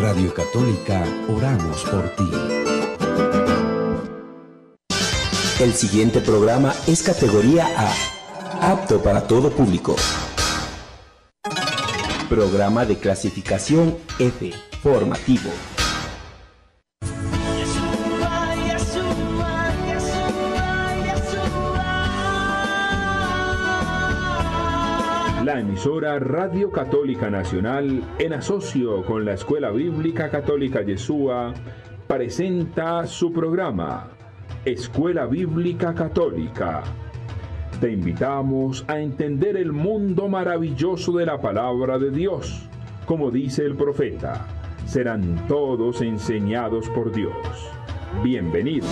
Radio Católica, oramos por ti. El siguiente programa es categoría A, apto para todo público. Programa de clasificación F, formativo. La emisora Radio Católica Nacional, en asocio con la Escuela Bíblica Católica Yeshua, presenta su programa, Escuela Bíblica Católica. Te invitamos a entender el mundo maravilloso de la palabra de Dios. Como dice el profeta, serán todos enseñados por Dios. Bienvenidos.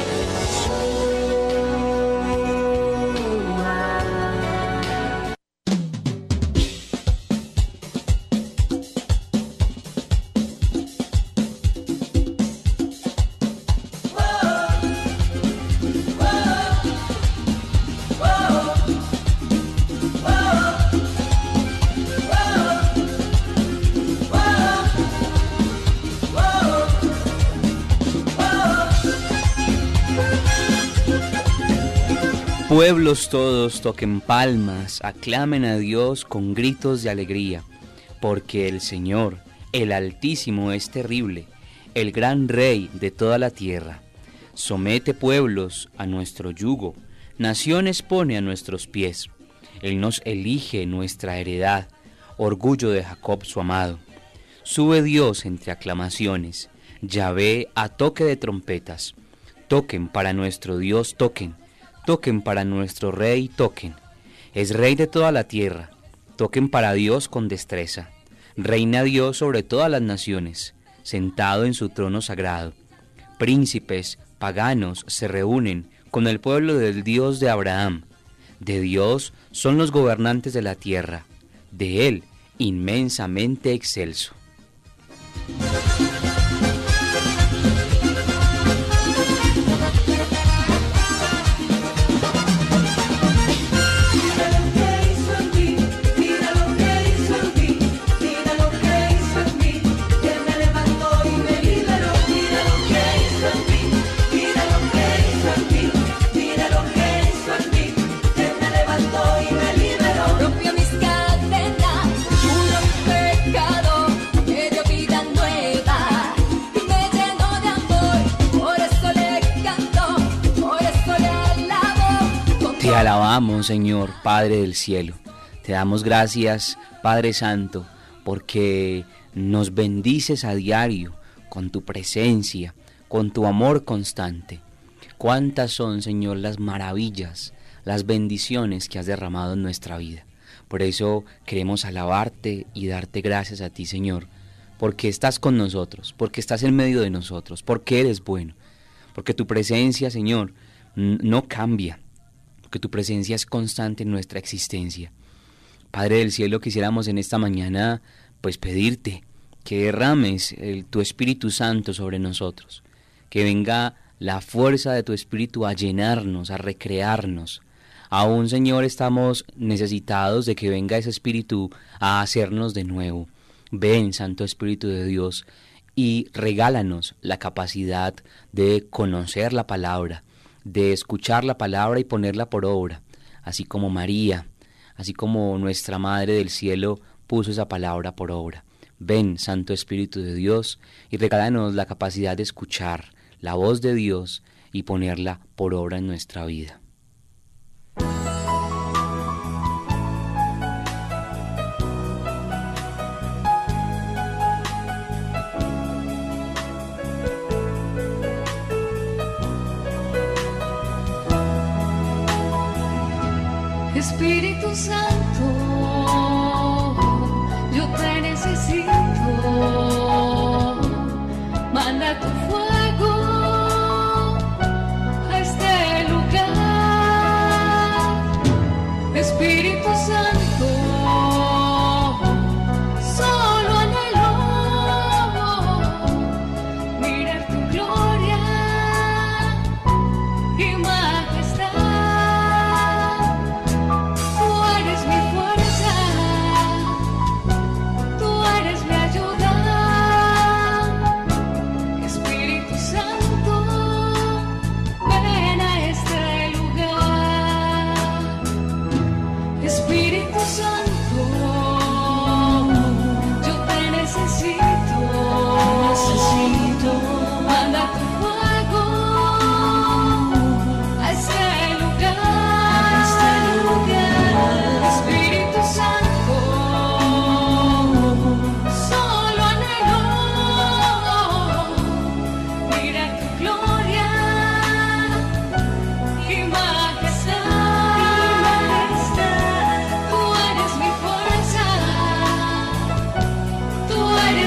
Pueblos todos toquen palmas, aclamen a Dios con gritos de alegría, porque el Señor, el Altísimo, es terrible, el gran Rey de toda la tierra. Somete pueblos a nuestro yugo, naciones pone a nuestros pies. Él nos elige nuestra heredad, orgullo de Jacob su amado. Sube Dios entre aclamaciones, Yahvé a toque de trompetas. Toquen para nuestro Dios, toquen. Toquen para nuestro Rey, toquen. Es Rey de toda la tierra. Toquen para Dios con destreza. Reina Dios sobre todas las naciones, sentado en su trono sagrado. Príncipes, paganos se reúnen con el pueblo del Dios de Abraham. De Dios son los gobernantes de la tierra, de Él inmensamente excelso. Te alabamos, Señor, Padre del cielo. Te damos gracias, Padre Santo, porque nos bendices a diario con tu presencia, con tu amor constante. Cuántas son, Señor, las maravillas, las bendiciones que has derramado en nuestra vida. Por eso queremos alabarte y darte gracias a ti, Señor, porque estás con nosotros, porque estás en medio de nosotros, porque eres bueno, porque tu presencia, Señor, no cambia, que tu presencia es constante en nuestra existencia. Padre del cielo, quisiéramos en esta mañana pues pedirte que derrames tu Espíritu Santo sobre nosotros, que venga la fuerza de tu Espíritu a llenarnos, a recrearnos. Aún, Señor, estamos necesitados de que venga ese Espíritu a hacernos de nuevo. Ven, Santo Espíritu de Dios, y regálanos la capacidad de conocer la palabra, de escuchar la palabra y ponerla por obra, así como María, así como nuestra Madre del Cielo puso esa palabra por obra. Ven, Santo Espíritu de Dios, y regálanos la capacidad de escuchar la voz de Dios y ponerla por obra en nuestra vida. Espíritu Santo, yo te necesito, manda tu fuego a este lugar. Espíritu Santo, solo anhelo mirar tu gloria y majestad. Tú eres mi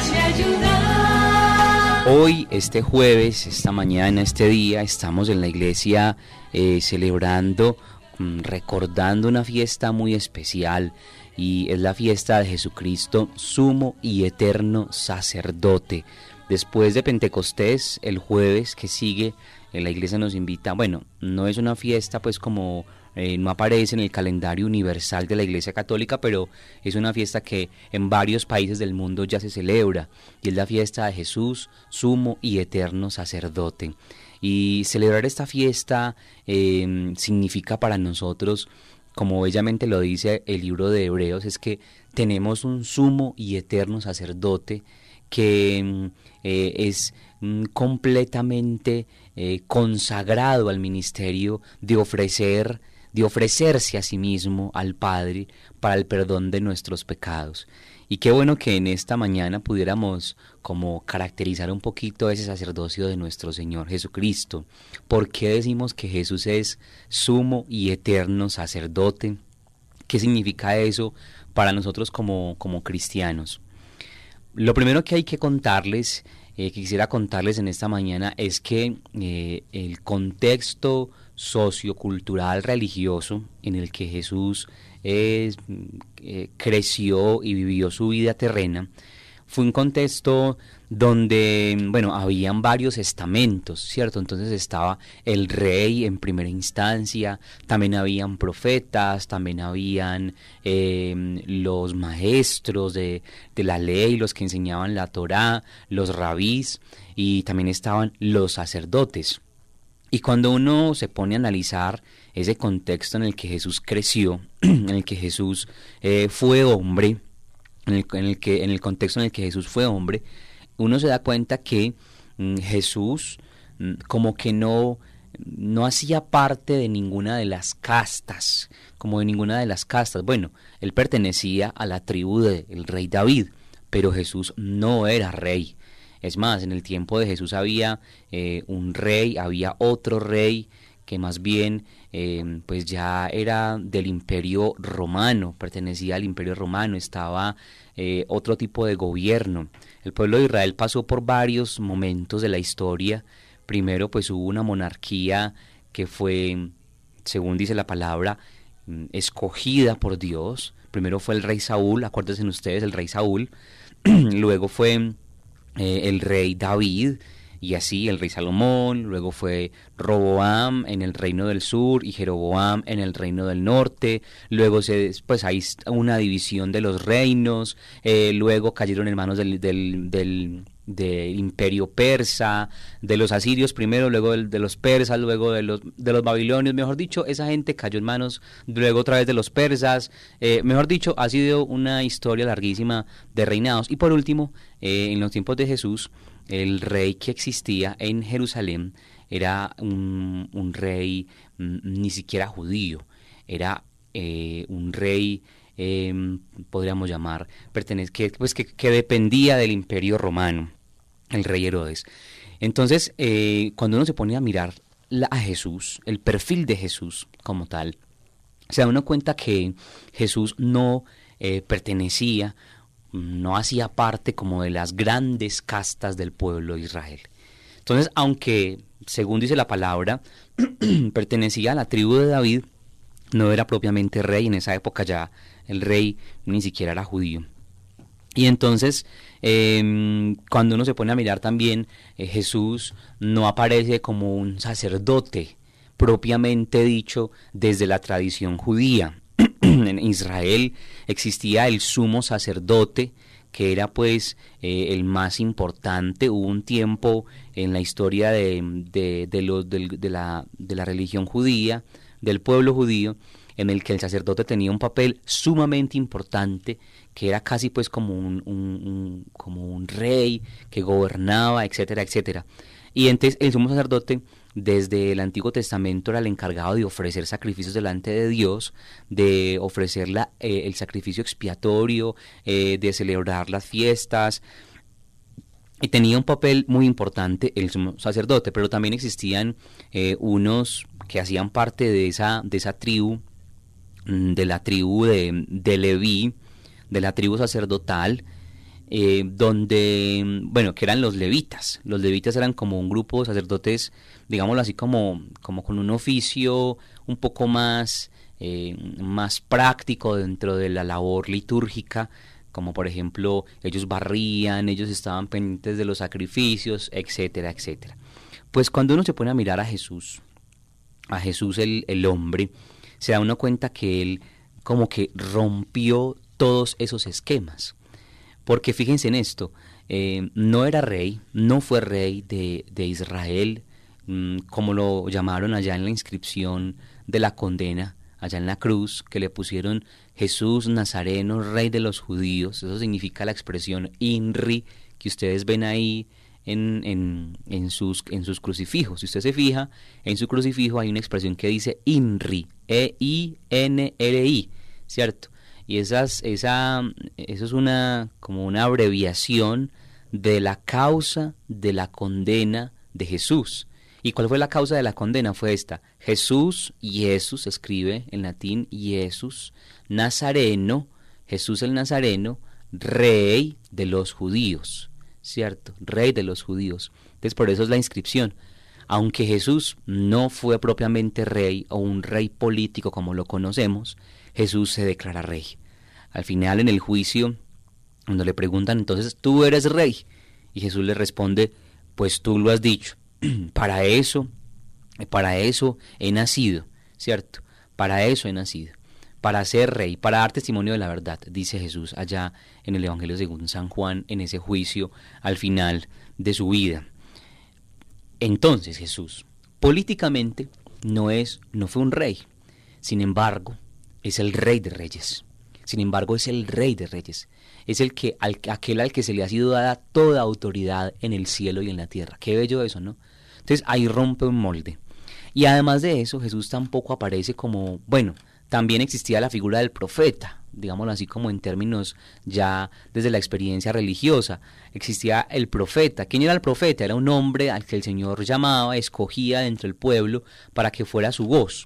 y ayudar. Hoy, este jueves, esta mañana, este día, estamos en la iglesia celebrando, recordando una fiesta muy especial, y es la fiesta de Jesucristo, sumo y eterno sacerdote. Después de Pentecostés, el jueves que sigue, la iglesia nos invita, bueno, no es una fiesta pues como no aparece en el calendario universal de la Iglesia Católica, pero es una fiesta que en varios países del mundo ya se celebra, y es la fiesta de Jesús, sumo y eterno sacerdote. Y celebrar esta fiesta significa para nosotros, como bellamente lo dice el libro de Hebreos, es que tenemos un sumo y eterno sacerdote que es completamente consagrado al ministerio de ofrecerse a sí mismo al Padre para el perdón de nuestros pecados. Y qué bueno que en esta mañana pudiéramos como caracterizar un poquito ese sacerdocio de nuestro Señor Jesucristo. ¿Por qué decimos que Jesús es sumo y eterno sacerdote? ¿Qué significa eso para nosotros como cristianos? Lo primero que hay que contarles, que quisiera contarles en esta mañana, es que el contexto sociocultural religioso en el que Jesús creció y vivió su vida terrena fue un contexto donde, bueno, habían varios estamentos, ¿cierto? Entonces estaba el rey en primera instancia, también habían profetas, también habían los maestros de la ley, los que enseñaban la Torá, los rabís, y también estaban los sacerdotes. Y cuando uno se pone a analizar ese contexto en el que Jesús creció, en el que Jesús fue hombre, en el contexto en el que Jesús fue hombre, uno se da cuenta que Jesús como que no hacía parte de ninguna de las castas, Bueno, él pertenecía a la tribu del rey David, pero Jesús no era rey. Es más, en el tiempo de Jesús había un rey, había otro rey que más bien pues ya era del Imperio Romano, pertenecía al Imperio Romano, estaba otro tipo de gobierno. El pueblo de Israel pasó por varios momentos de la historia. Primero pues hubo una monarquía que fue, según dice la palabra, escogida por Dios. Primero fue el rey Saúl, acuérdense ustedes, el rey Saúl. Luego fue el rey David, y así el rey Salomón. Luego fue Roboam en el reino del sur y Jeroboam en el reino del norte. Luego pues hay una división de los reinos. Luego cayeron en manos del imperio persa, de los asirios primero, luego de los persas, luego de los babilonios. Mejor dicho, esa gente cayó en manos luego otra vez de los persas. Mejor dicho, ha sido una historia larguísima de reinados. Y por último, en los tiempos de Jesús, el rey que existía en Jerusalén era un rey ni siquiera judío, era un rey, podríamos llamar, que dependía del Imperio Romano, el rey Herodes. Entonces, cuando uno se pone a mirar a Jesús, el perfil de Jesús como tal, se da uno cuenta que Jesús no pertenecía, no hacía parte como de las grandes castas del pueblo de Israel. Entonces, aunque, según dice la palabra, pertenecía a la tribu de David, no era propiamente rey. En esa época ya el rey ni siquiera era judío. Y entonces, cuando uno se pone a mirar también, Jesús no aparece como un sacerdote propiamente dicho desde la tradición judía. En Israel existía el sumo sacerdote, que era pues el más importante. Hubo un tiempo en la historia de la religión judía, del pueblo judío, en el que el sacerdote tenía un papel sumamente importante, que era casi pues como un rey que gobernaba, etcétera, etcétera. Y entonces el sumo sacerdote desde el Antiguo Testamento era el encargado de ofrecer sacrificios delante de Dios, de ofrecer el sacrificio expiatorio, de celebrar las fiestas, y tenía un papel muy importante el sumo sacerdote. Pero también existían unos que hacían parte de esa tribu, de la tribu de Leví, de la tribu sacerdotal, que eran los levitas. Los levitas eran como un grupo de sacerdotes, digámoslo así, como con un oficio un poco más práctico dentro de la labor litúrgica, como por ejemplo, ellos barrían, ellos estaban pendientes de los sacrificios, etcétera, etcétera. Pues cuando uno se pone a mirar a Jesús el hombre, se da uno cuenta que él como que rompió todos esos esquemas. Porque fíjense en esto, no era rey, no fue rey de Israel, como lo llamaron allá en la inscripción de la condena, allá en la cruz, que le pusieron Jesús Nazareno, rey de los judíos. Eso significa la expresión INRI que ustedes ven ahí en sus crucifijos. Si usted se fija, en su crucifijo hay una expresión que dice INRI, E-I-N-R-I, ¿cierto? Y eso es como una abreviación de la causa de la condena de Jesús. ¿Y cuál fue la causa de la condena? Fue esta: Jesús se escribe en latín Jesús Nazareno, Jesús el Nazareno, rey de los judíos, ¿cierto? Rey de los judíos. Entonces por eso es la inscripción. Aunque Jesús no fue propiamente rey o un rey político como lo conocemos, Jesús se declara rey. Al final, en el juicio, cuando le preguntan, entonces, ¿tú eres rey? Y Jesús le responde, pues tú lo has dicho. Para eso he nacido, ¿cierto? Para eso he nacido. Para ser rey, para dar testimonio de la verdad, dice Jesús allá en el Evangelio según San Juan, en ese juicio al final de su vida. Entonces Jesús, políticamente, no fue un rey. Sin embargo, es el Rey de Reyes. Sin embargo, es el Rey de Reyes. Es aquel al que se le ha sido dada toda autoridad en el cielo y en la tierra. Qué bello eso, ¿no? Entonces ahí rompe un molde. Y además de eso, Jesús tampoco aparece como, también existía la figura del profeta, digámoslo así como en términos ya desde la experiencia religiosa. Existía el profeta. ¿Quién era el profeta? Era un hombre al que el Señor llamaba, escogía entre el pueblo para que fuera su voz,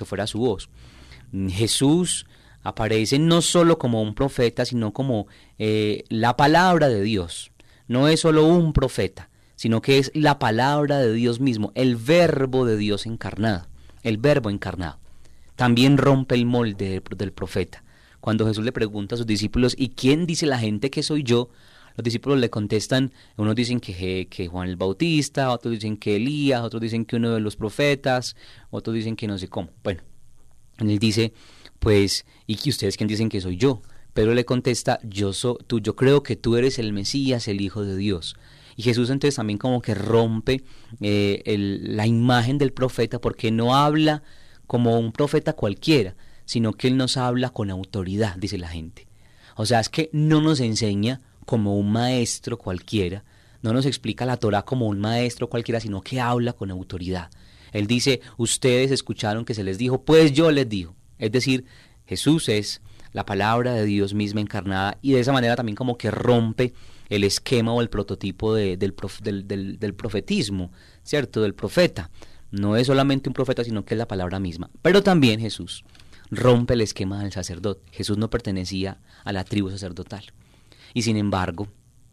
Jesús aparece no solo como un profeta, sino como la palabra de Dios. No es solo un profeta, sino que es la palabra de Dios mismo, el verbo de Dios encarnado, el verbo encarnado. También rompe el molde del profeta. Cuando Jesús le pregunta a sus discípulos, ¿y quién dice la gente que soy yo? Los discípulos le contestan, unos dicen que Juan el Bautista, otros dicen que Elías, otros dicen que uno de los profetas, otros dicen que no sé cómo. Bueno, él dice, pues, ¿y ustedes quién dicen que soy yo? Pedro le contesta, yo creo que tú eres el Mesías, el Hijo de Dios. Y Jesús entonces también como que rompe la imagen del profeta, porque no habla como un profeta cualquiera, sino que él nos habla con autoridad, dice la gente. O sea, es que no nos enseña como un maestro cualquiera, no nos explica la Torá como un maestro cualquiera, sino que habla con autoridad. Él dice, ustedes escucharon que se les dijo, pues yo les digo. Es decir, Jesús es la palabra de Dios misma encarnada, y de esa manera también como que rompe el esquema o el prototipo del profetismo, ¿cierto? Del profeta. No es solamente un profeta, sino que es la palabra misma. Pero también Jesús rompe el esquema del sacerdote. Jesús no pertenecía a la tribu sacerdotal. Y sin embargo,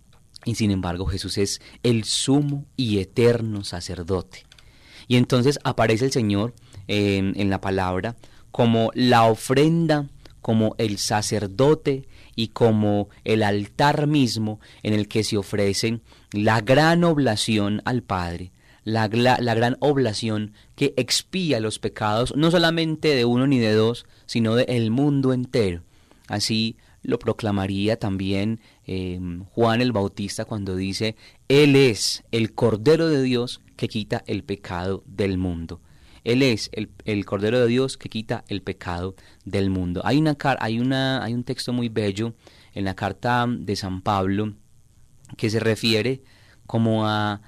Jesús es el sumo y eterno sacerdote. Y entonces aparece el Señor en la palabra como la ofrenda, como el sacerdote y como el altar mismo en el que se ofrecen la gran oblación al Padre, la gran oblación que expía los pecados, no solamente de uno ni de dos, sino del mundo entero. Así lo proclamaría también Juan el Bautista cuando dice, Él es el Cordero de Dios que quita el pecado del mundo. Él es el Cordero de Dios que quita el pecado del mundo. Hay un texto muy bello en la carta de San Pablo que se refiere como a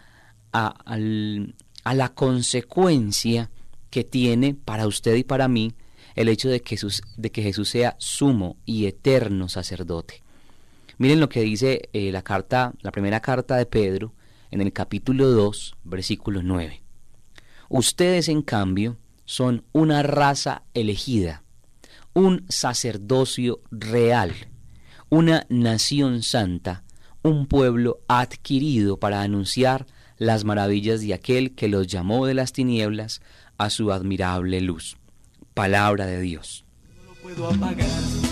la consecuencia que tiene para usted y para mí el hecho de que Jesús sea sumo y eterno sacerdote. Miren lo que dice la primera carta de Pedro en el capítulo 2, versículo 9. Ustedes, en cambio, son una raza elegida, un sacerdocio real, una nación santa, un pueblo adquirido para anunciar las maravillas de aquel que los llamó de las tinieblas a su admirable luz. Palabra de Dios. No lo puedo apagar.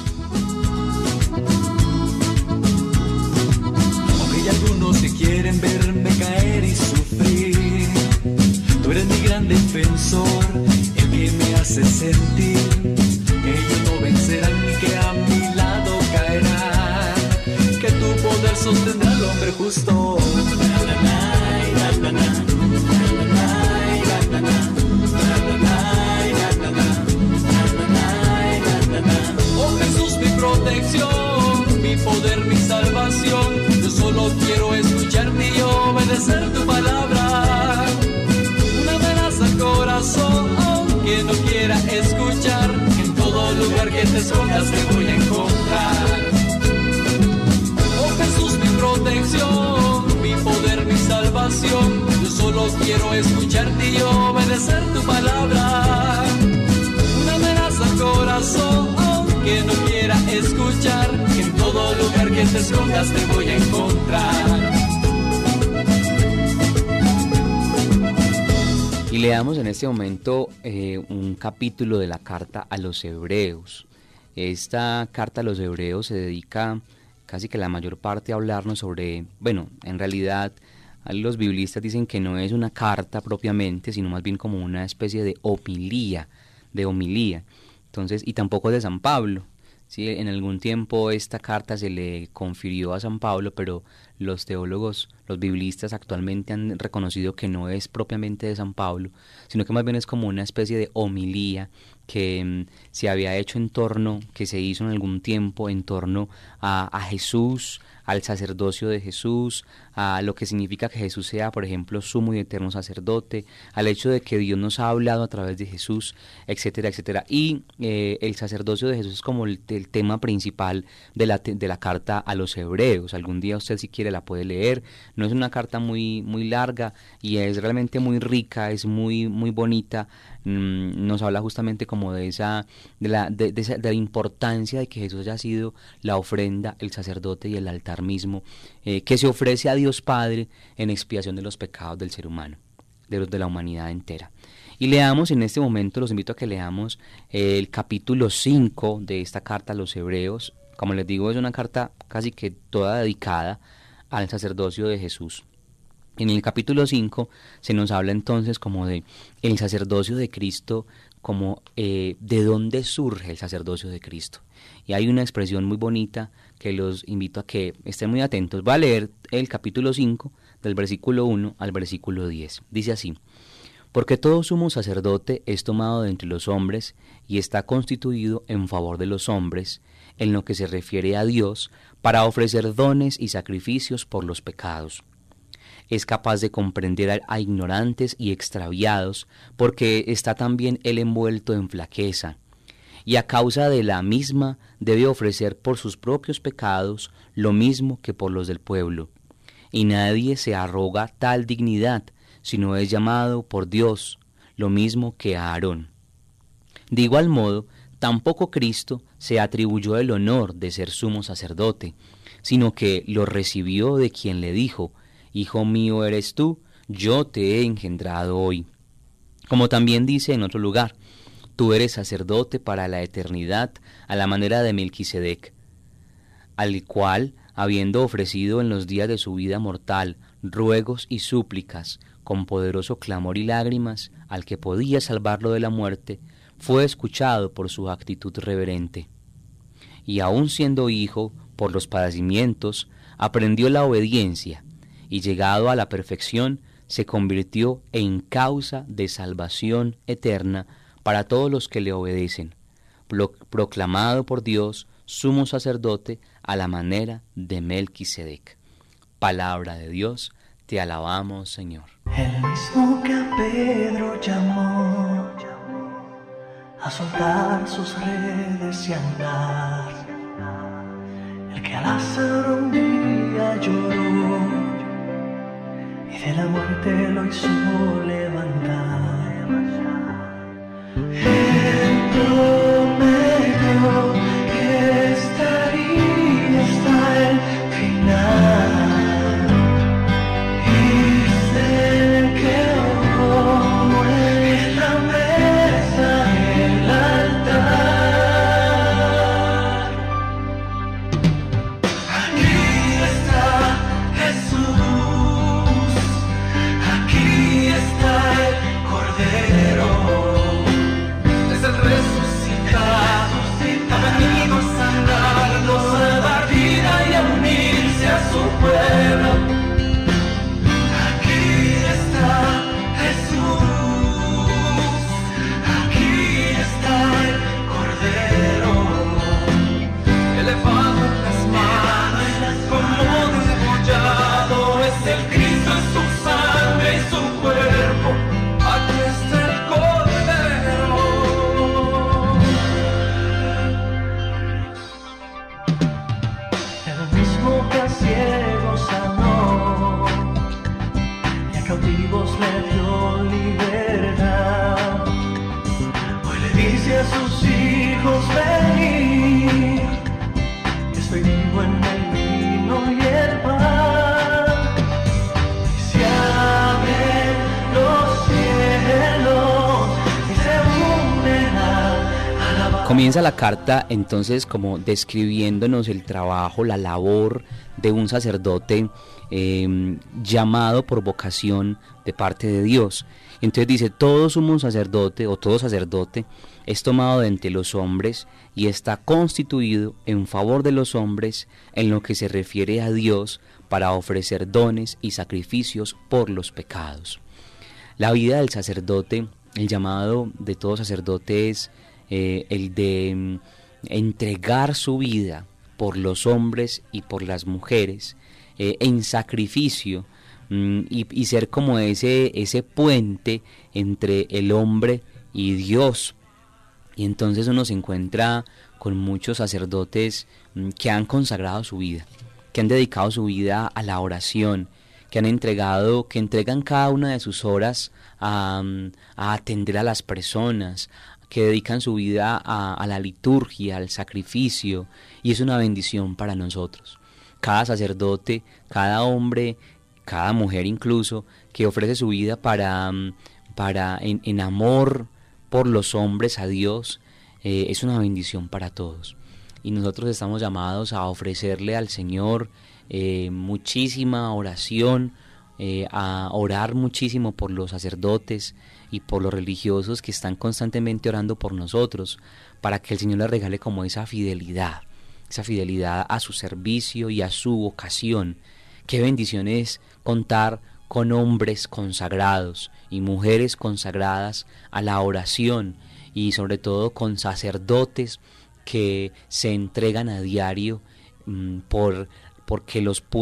Aunque algunos que quieren verme caer y sufrir, tú eres mi gran defensor, el que me hace sentir que ellos no vencerán ni que a mi lado caerán, que tu poder sostendrá al hombre justo. Oh Jesús, mi protección, mi poder, mi salvación, yo solo quiero escucharte y obedecer tu palabra. Una amenaza al corazón, aunque no quiera escuchar, en todo lugar que te escondas te voy a encontrar. Oh Jesús, mi protección, mi poder, mi salvación, yo solo quiero escucharte y obedecer tu palabra. Una amenaza al corazón, aunque no quiera escuchar, en todo lugar que te escondas te voy a encontrar. Y leamos en este momento un capítulo de la carta a los Hebreos. Esta carta a los Hebreos se dedica casi que la mayor parte a hablarnos sobre, bueno, en realidad los biblistas dicen que no es una carta propiamente, sino más bien como una especie de homilía. Entonces, y tampoco es de San Pablo. Sí, en algún tiempo esta carta se le confirió a San Pablo, pero los teólogos, los biblistas actualmente han reconocido que no es propiamente de San Pablo, sino que más bien es como una especie de homilía que se había hecho que se hizo en algún tiempo en torno a Jesús, al sacerdocio de Jesús, a lo que significa que Jesús sea, por ejemplo, sumo y eterno sacerdote, al hecho de que Dios nos ha hablado a través de Jesús, etcétera, etcétera. Y el sacerdocio de Jesús es como el tema principal de la carta a los Hebreos. Algún día usted, si quiere, la puede leer. No es una carta muy larga y es realmente muy rica, es muy bonita. Nos habla justamente como de la importancia de que Jesús haya sido la ofrenda, el sacerdote y el altar mismo, que se ofrece a Dios Padre en expiación de los pecados del ser humano, de la humanidad entera. Y leamos en este momento, los invito a que leamos el capítulo 5 de esta carta a los Hebreos. Como les digo, es una carta casi que toda dedicada al sacerdocio de Jesús. En el capítulo 5 se nos habla entonces como de el sacerdocio de Cristo, como de dónde surge el sacerdocio de Cristo. Y hay una expresión muy bonita que los invito a que estén muy atentos. Voy a leer el capítulo 5 del versículo 1 al versículo 10. Dice así: porque todo sumo sacerdote es tomado de entre los hombres y está constituido en favor de los hombres, en lo que se refiere a Dios, para ofrecer dones y sacrificios por los pecados. Es capaz de comprender a ignorantes y extraviados, porque está también él envuelto en flaqueza, y a causa de la misma debe ofrecer por sus propios pecados lo mismo que por los del pueblo. Y nadie se arroga tal dignidad, sino es llamado por Dios, lo mismo que a Aarón. De igual modo, tampoco Cristo se atribuyó el honor de ser sumo sacerdote, sino que lo recibió de quien le dijo: Hijo mío eres tú, yo te he engendrado hoy. Como también dice en otro lugar: tú eres sacerdote para la eternidad, a la manera de Melquisedec, al cual, habiendo ofrecido en los días de su vida mortal ruegos y súplicas, con poderoso clamor y lágrimas, al que podía salvarlo de la muerte, fue escuchado por su actitud reverente. Y aun siendo hijo, por los padecimientos, aprendió la obediencia, y llegado a la perfección, se convirtió en causa de salvación eterna para todos los que le obedecen, proclamado por Dios sumo sacerdote a la manera de Melquisedec. Palabra de Dios, te alabamos, Señor. El mismo que a Pedro llamó a soltar sus redes y andar, el que a Lázaro un día lloró y de la muerte lo hizo levantar. Él prometió que estaría hasta el final. Comienza la carta entonces como describiéndonos el trabajo, la labor de un sacerdote llamado por vocación de parte de Dios. Entonces dice, todo sumo sacerdote o todo sacerdote es tomado de entre los hombres y está constituido en favor de los hombres en lo que se refiere a Dios para ofrecer dones y sacrificios por los pecados. La vida del sacerdote, el llamado de todo sacerdote es el de entregar su vida por los hombres y por las mujeres en sacrificio y ser como ese puente entre el hombre y Dios. Y entonces uno se encuentra con muchos sacerdotes que han consagrado su vida, que han dedicado su vida a la oración, que entregan cada una de sus horas a atender a las personas, que dedican su vida a la liturgia, al sacrificio, y es una bendición para nosotros. Cada sacerdote, cada hombre, cada mujer incluso, que ofrece su vida en amor por los hombres a Dios, es una bendición para todos. Y nosotros estamos llamados a ofrecerle al Señor muchísima oración, a orar muchísimo por los sacerdotes y por los religiosos que están constantemente orando por nosotros, para que el Señor les regale como esa fidelidad a su servicio y a su vocación. Qué bendición es contar con hombres consagrados y mujeres consagradas a la oración, y sobre todo con sacerdotes que se entregan a diario porque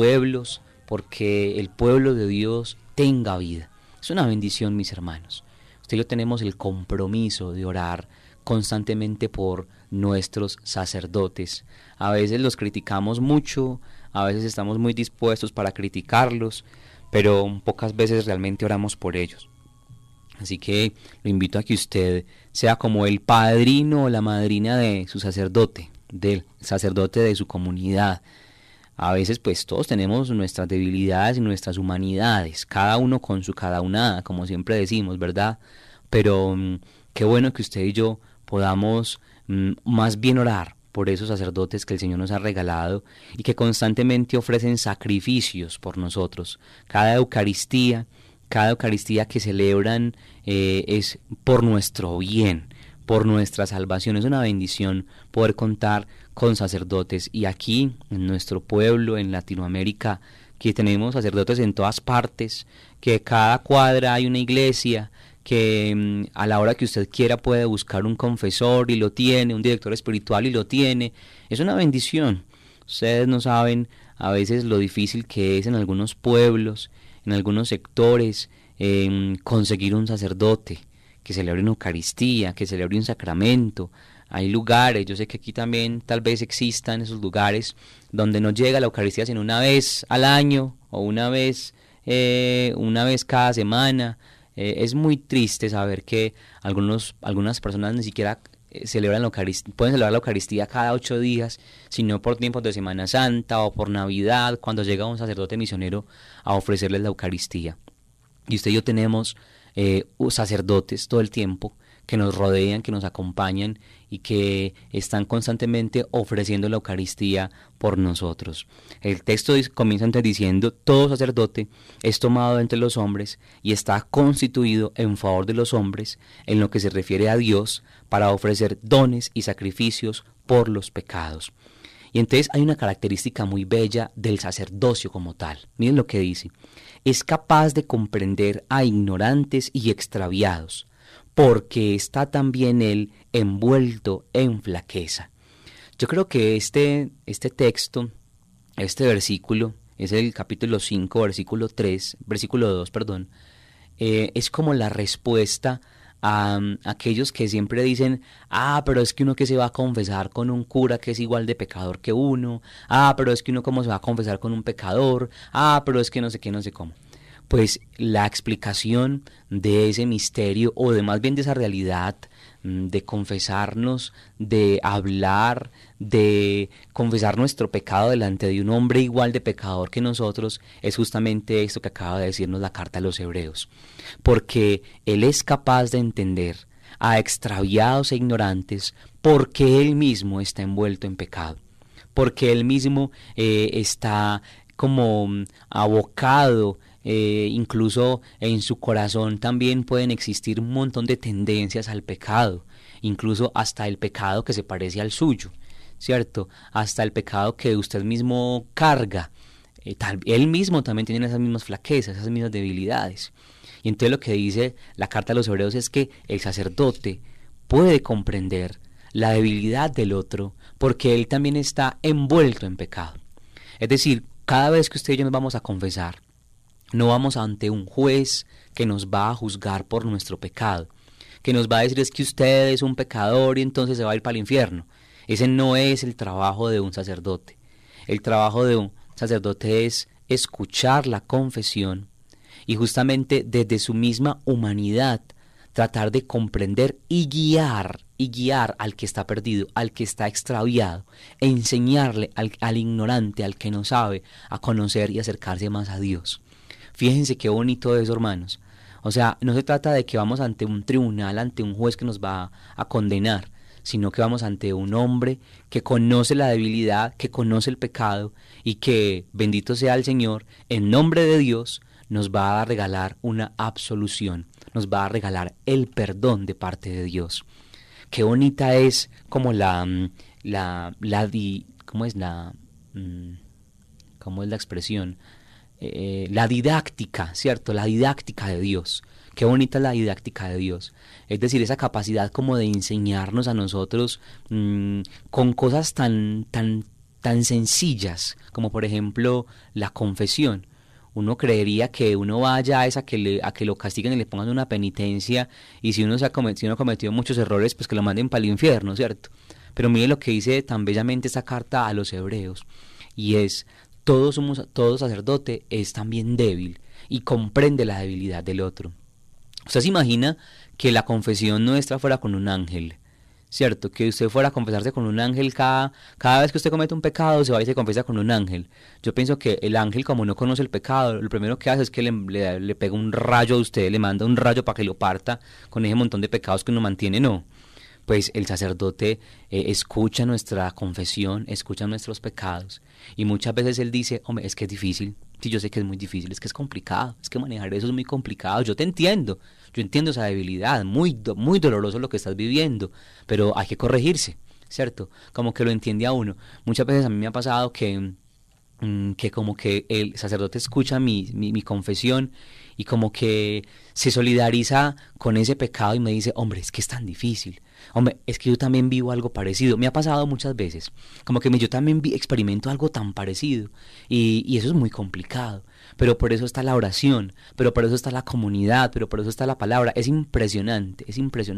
el pueblo de Dios tenga vida. Es una bendición, mis hermanos. Usted y yo tenemos el compromiso de orar constantemente por nuestros sacerdotes. A veces los criticamos mucho, a veces estamos muy dispuestos para criticarlos, pero pocas veces realmente oramos por ellos. Así que lo invito a que usted sea como el padrino o la madrina de su sacerdote, del sacerdote de su comunidad. A veces pues todos tenemos nuestras debilidades y nuestras humanidades, cada uno con su cada unada, como siempre decimos, ¿verdad? Pero qué bueno que usted y yo podamos más bien orar por esos sacerdotes que el Señor nos ha regalado y que constantemente ofrecen sacrificios por nosotros. Cada Eucaristía que celebran es por nuestro bien, por nuestra salvación. Es una bendición poder contar con sacerdotes, y aquí en nuestro pueblo, en Latinoamérica, que tenemos sacerdotes en todas partes, que cada cuadra hay una iglesia, que a la hora que usted quiera puede buscar un confesor y lo tiene, un director espiritual y lo tiene. Es una bendición. Ustedes no saben a veces lo difícil que es en algunos pueblos, en algunos sectores, conseguir un sacerdote que celebre una Eucaristía, que celebre un sacramento. Hay lugares, yo sé que aquí también tal vez existan esos lugares donde no llega la Eucaristía sino una vez al año o una vez cada semana. Es muy triste saber que algunas personas ni siquiera celebran la Eucaristía, pueden celebrar la Eucaristía cada 8 días, sino por tiempos de Semana Santa o por Navidad, cuando llega un sacerdote misionero a ofrecerles la Eucaristía. Y usted y yo tenemos sacerdotes todo el tiempo que nos rodean, que nos acompañan y que están constantemente ofreciendo la Eucaristía por nosotros. El texto comienza antes diciendo: todo sacerdote es tomado entre los hombres y está constituido en favor de los hombres en lo que se refiere a Dios para ofrecer dones y sacrificios por los pecados. Y entonces hay una característica muy bella del sacerdocio como tal. Miren lo que dice: es capaz de comprender a ignorantes y extraviados, porque está también él envuelto en flaqueza. Yo creo que este texto, este versículo, es el capítulo 5, versículo 2, es como la respuesta a aquellos que siempre dicen: pero es que uno que se va a confesar con un cura que es igual de pecador que uno, pero es que uno cómo se va a confesar con un pecador, pero es que no sé qué, no sé cómo. Pues la explicación de ese misterio, o de más bien de esa realidad de confesarnos, de hablar, de confesar nuestro pecado delante de un hombre igual de pecador que nosotros, es justamente esto que acaba de decirnos la carta a los Hebreos. Porque Él es capaz de entender a extraviados e ignorantes, porque él mismo está envuelto en pecado, porque él mismo está como abocado, incluso en su corazón también pueden existir un montón de tendencias al pecado, incluso hasta el pecado que se parece al suyo, ¿cierto? Hasta el pecado que usted mismo carga. Él mismo también tiene esas mismas flaquezas, esas mismas debilidades. Y entonces lo que dice la carta a los Hebreos es que el sacerdote puede comprender la debilidad del otro porque él también está envuelto en pecado. Es decir, cada vez que usted y yo nos vamos a confesar, no vamos ante un juez que nos va a juzgar por nuestro pecado, que nos va a decir es que usted es un pecador y entonces se va a ir para el infierno. Ese no es el trabajo de un sacerdote. El trabajo de un sacerdote es escuchar la confesión y justamente desde su misma humanidad tratar de comprender y guiar al que está perdido, al que está extraviado, e enseñarle al ignorante, al que no sabe, a conocer y acercarse más a Dios. Fíjense qué bonito eso, hermanos. O sea, no se trata de que vamos ante un tribunal, ante un juez que nos va a condenar, sino que vamos ante un hombre que conoce la debilidad, que conoce el pecado y que, bendito sea el Señor, en nombre de Dios nos va a regalar una absolución, nos va a regalar el perdón de parte de Dios. Qué bonita es como ¿cómo es la expresión? La didáctica, ¿cierto? La didáctica de Dios. Qué bonita es la didáctica de Dios. Es decir, esa capacidad como de enseñarnos a nosotros con cosas tan sencillas, como por ejemplo la confesión. Uno creería que uno vaya a que lo castiguen y le pongan una penitencia, y si uno ha cometido muchos errores, pues que lo manden para el infierno, ¿cierto? Pero mire lo que dice tan bellamente esta carta a los Hebreos, y es: todo sacerdote es también débil y comprende la debilidad del otro. Usted se imagina que la confesión nuestra fuera con un ángel, ¿cierto? Que usted fuera a confesarse con un ángel cada vez que usted comete un pecado, se va y se confiesa con un ángel. Yo pienso que el ángel, como no conoce el pecado, lo primero que hace es que le pega un rayo a usted, le manda un rayo para que lo parta con ese montón de pecados que uno mantiene, ¿no? Pues el sacerdote escucha nuestra confesión, escucha nuestros pecados, y muchas veces él dice: hombre, es que es difícil. Sí, yo sé que es muy difícil, es que es complicado, es que manejar eso es muy complicado, yo entiendo esa debilidad, muy doloroso lo que estás viviendo, pero hay que corregirse, ¿cierto? Como que lo entiende a uno. Muchas veces a mí me ha pasado que como que el sacerdote escucha mi confesión y como que se solidariza con ese pecado y me dice: hombre, es que es tan difícil, hombre, es que yo también vivo algo parecido. Me ha pasado muchas veces, como que yo también experimento algo tan parecido, y eso es muy complicado, pero por eso está la oración, pero por eso está la comunidad, pero por eso está la palabra. Es impresionante.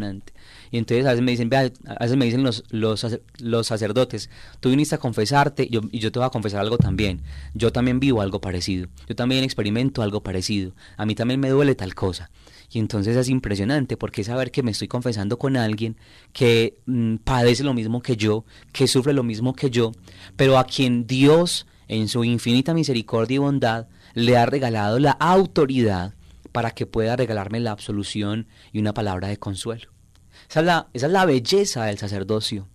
Y entonces a veces me dicen, los sacerdotes: tú viniste a confesarte y yo te voy a confesar algo también. Yo también vivo algo parecido, yo también experimento algo parecido, a mí también me duele tal cosa. Y entonces es impresionante, porque es saber que me estoy confesando con alguien que padece lo mismo que yo, que sufre lo mismo que yo, pero a quien Dios, en su infinita misericordia y bondad, le ha regalado la autoridad para que pueda regalarme la absolución y una palabra de consuelo. Esa es la belleza del sacerdocio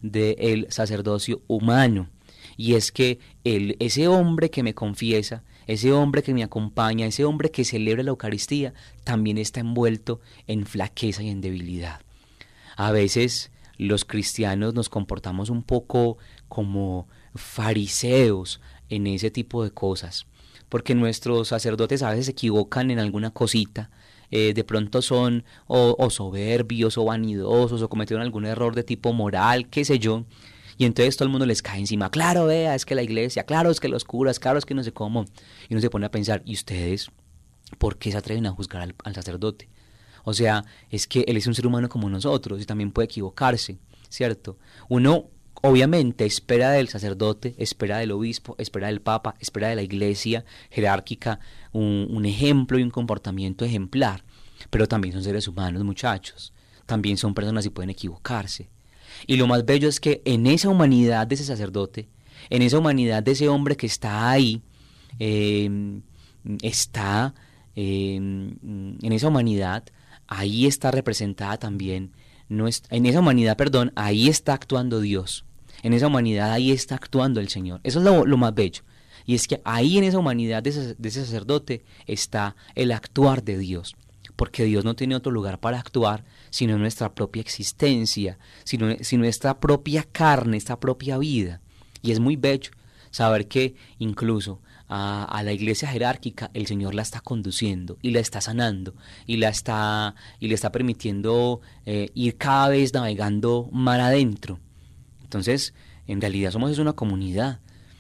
humano. Y es que ese hombre que me confiesa, ese hombre que me acompaña, ese hombre que celebra la Eucaristía, también está envuelto en flaqueza y en debilidad. A veces los cristianos nos comportamos un poco como fariseos en ese tipo de cosas, porque nuestros sacerdotes a veces se equivocan en alguna cosita, de pronto son o soberbios o vanidosos o cometieron algún error de tipo moral, qué sé yo, y entonces todo el mundo les cae encima. Claro, vea, es que la iglesia, claro, es que los curas, claro, es que no sé cómo. Y uno se pone a pensar: ¿y ustedes por qué se atreven a juzgar al sacerdote? O sea, es que él es un ser humano como nosotros y también puede equivocarse, ¿cierto? Uno obviamente espera del sacerdote, espera del obispo, espera del papa, espera de la iglesia jerárquica un ejemplo y un comportamiento ejemplar, pero también son seres humanos, muchachos, también son personas y pueden equivocarse. Y lo más bello es que en esa humanidad de ese sacerdote, en esa humanidad de ese hombre que está ahí, en esa humanidad ahí está representada también, en esa humanidad, ahí está actuando Dios. En esa humanidad ahí está actuando el Señor. Eso es lo más bello. Y es que ahí en esa humanidad de ese sacerdote está el actuar de Dios. Porque Dios no tiene otro lugar para actuar sino en nuestra propia existencia, sino nuestra propia carne, esta propia vida. Y es muy bello saber que incluso a la iglesia jerárquica el Señor la está conduciendo y la está sanando y le está permitiendo ir cada vez navegando mar adentro. Entonces, en realidad somos una comunidad.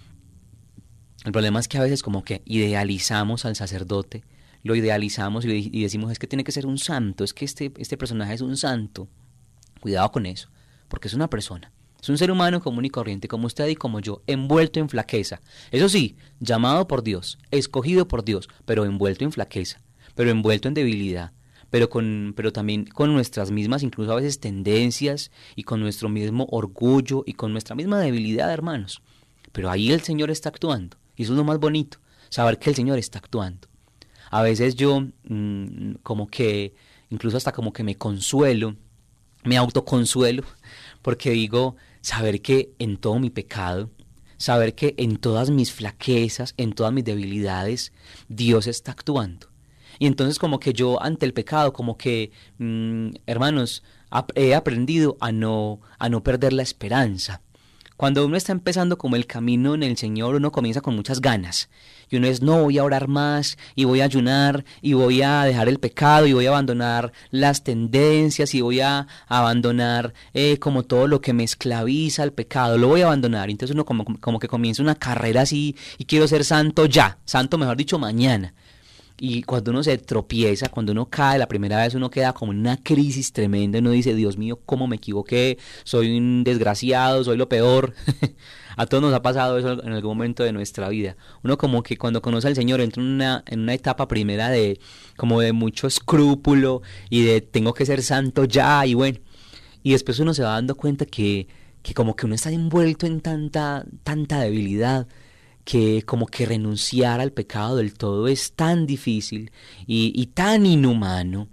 El problema es que a veces como que idealizamos al sacerdote, lo idealizamos y decimos es que tiene que ser un santo, es que este personaje es un santo. Cuidado con eso, porque es una persona. Es un ser humano común y corriente, como usted y como yo, envuelto en flaqueza. Eso sí, llamado por Dios, escogido por Dios, pero envuelto en flaqueza, pero envuelto en debilidad, pero también con nuestras mismas, incluso a veces, tendencias y con nuestro mismo orgullo y con nuestra misma debilidad, hermanos. Pero ahí el Señor está actuando, y eso es lo más bonito, saber que el Señor está actuando. A veces yo como que, incluso hasta como que me consuelo, me autoconsuelo, porque digo, saber que en todo mi pecado, saber que en todas mis flaquezas, en todas mis debilidades, Dios está actuando. Y entonces como que yo ante el pecado, como que, hermanos, he aprendido a no perder la esperanza. Cuando uno está empezando como el camino en el Señor, uno comienza con muchas ganas. Y uno es, no, voy a orar más, y voy a ayunar, y voy a dejar el pecado, y voy a abandonar las tendencias, y voy a abandonar como todo lo que me esclaviza al pecado, lo voy a abandonar. Entonces uno como que comienza una carrera así, y quiero ser santo ya, santo mejor dicho mañana. Y cuando uno se tropieza, cuando uno cae la primera vez, uno queda como en una crisis tremenda. Uno dice, Dios mío, ¿cómo me equivoqué? Soy un desgraciado, soy lo peor. A todos nos ha pasado eso en algún momento de nuestra vida. Uno como que cuando conoce al Señor entra en una etapa primera de mucho escrúpulo y de tengo que ser santo ya, y bueno. Y después uno se va dando cuenta que como que uno está envuelto en tanta debilidad, que como que renunciar al pecado del todo es tan difícil y tan inhumano,